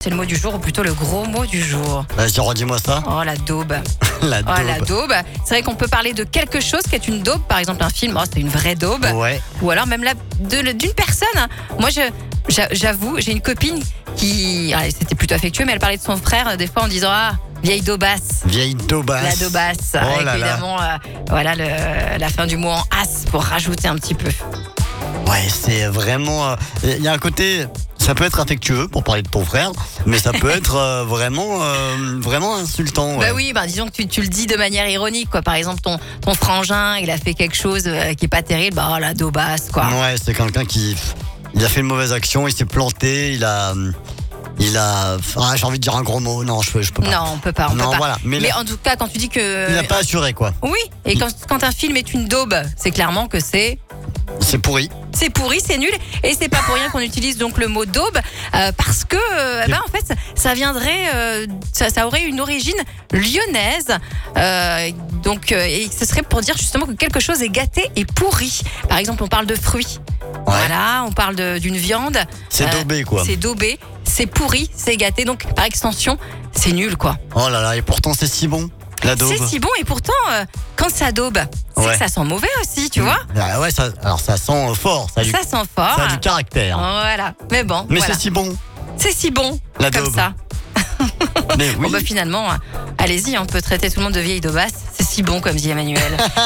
C'est le mot du jour, ou plutôt le gros mot du jour. Vas-y, redis-moi ça. Oh, la daube. La daube. Oh, la daube. C'est vrai qu'on peut parler de quelque chose qui est une daube. Par exemple, un film, oh, c'est une vraie daube. Ouais. Ou alors même d'une personne. Moi, j'avoue, j'ai une copine qui... c'était plutôt affectueux, mais elle parlait de son frère des fois en disant « Ah, vieille daubasse ». Vieille daubasse. La daubasse. Oh là là. Évidemment, voilà la fin du mot en as pour rajouter un petit peu. Ouais, c'est vraiment... Il y a un côté... Ça peut être affectueux pour parler de ton frère, mais ça peut être vraiment insultant. Ouais. Bah oui, disons que tu le dis de manière ironique, quoi. Par exemple, ton frangin, il a fait quelque chose qui est pas terrible, oh la daubasse, quoi. Ouais, c'est quelqu'un qui... Il a fait une mauvaise action, il s'est planté, il a... j'ai envie de dire un gros mot. Non, je peux pas. Non, on peut pas. Non, voilà. Mais en tout cas, quand tu dis que... Il n'a pas assuré, quoi. Oui, et quand un film est une daube, c'est clairement que c'est pourri. C'est pourri, c'est nul. Et c'est pas pour rien qu'on utilise donc le mot daube, parce que, en fait, ça viendrait... ça aurait une origine lyonnaise. Et ce serait pour dire justement que quelque chose est gâté et pourri. Par exemple, on parle de fruits. Ouais. Voilà, on parle d'une viande. C'est daubé, quoi. C'est daubé, c'est pourri, c'est gâté. Donc, par extension, c'est nul, quoi. Oh là là, et pourtant c'est si bon, la daube. C'est si bon, et pourtant, quand ça daube, c'est Ouais. que ça sent mauvais aussi, tu vois. Ah ouais, ça sent fort. Ça Ça sent fort. a du caractère. Voilà, mais bon. Mais voilà. c'est si bon. C'est si bon, La comme daube. ça. Mais oui. Bon, finalement, allez-y, on peut traiter tout le monde de vieille daubasse. C'est si bon, comme dit Emmanuel.